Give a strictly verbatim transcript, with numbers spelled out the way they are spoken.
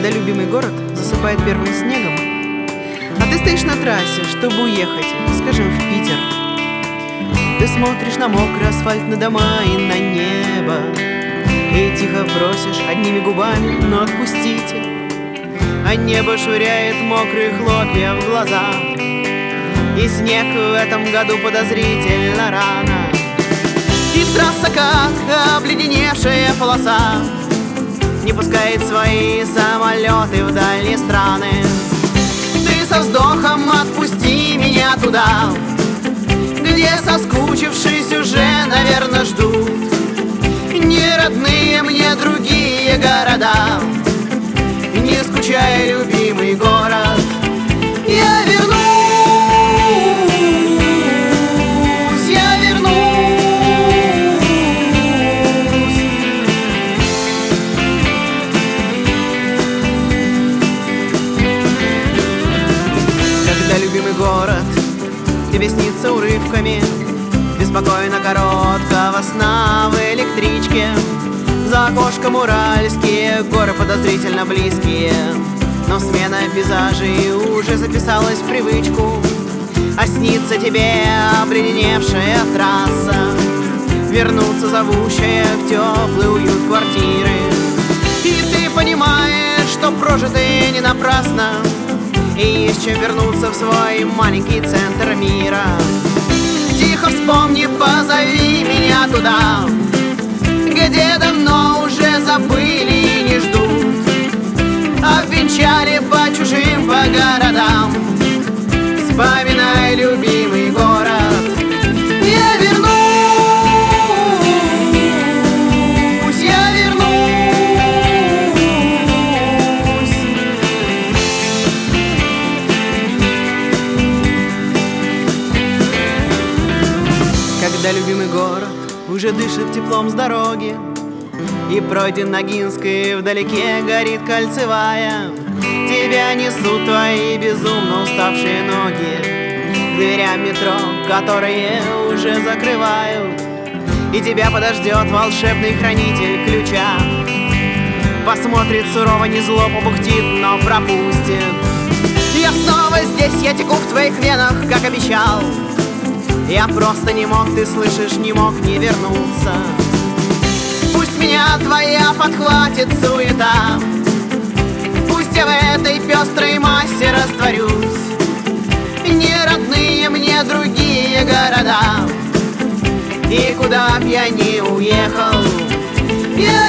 когда любимый город засыпает первым снегом, а ты стоишь на трассе, чтобы уехать, скажем, в Питер. Ты смотришь на мокрый асфальт, на дома и на небо, и тихо просишь одними губами: ну отпустите. А небо швыряет мокрые хлопья в глаза, и снег в этом году подозрительно рано. И трасса, как обледеневшая полоса, не пускает свои самолеты в дальние страны. Ты со вздохом: отпусти меня туда, где, соскучившись, уже, наверное, ждут не родные мне другие города. Не скучай, любимый город, я вернусь, я вернусь. Когда любимый город тебе снится урывками беспокойно короткого сна в электричке, за окошком уральские горы подозрительно близкие, но смена пейзажей уже записалась в привычку. А снится тебе обледеневшая трасса, вернуться зовущая в теплый уют квартиры. И ты понимаешь, что прожитое не напрасно, и есть чем вернуться в свой маленький центр мира. Тихо вспомни, позови меня туда, где давно уже забыли и не ждут, обвенчали по чужим, по городам. Вспоминай, любимый город, я вернусь, я вернусь. Когда любимый город уже дышит теплом с дороги, и пройден Ногинской, вдалеке горит Кольцевая, тебя несут твои безумно уставшие ноги к дверям метро, которые уже закрывают. И тебя подождет волшебный хранитель ключа, посмотрит сурово, не зло, побухтит, но пропустит. Я снова здесь, я теку в твоих венах, как обещал. Я просто не мог, ты слышишь, не мог не вернуться. Пусть меня твоя подхватит суета, пусть я в этой пестрой массе растворюсь. Не родные мне другие города, и куда б я ни уехал, я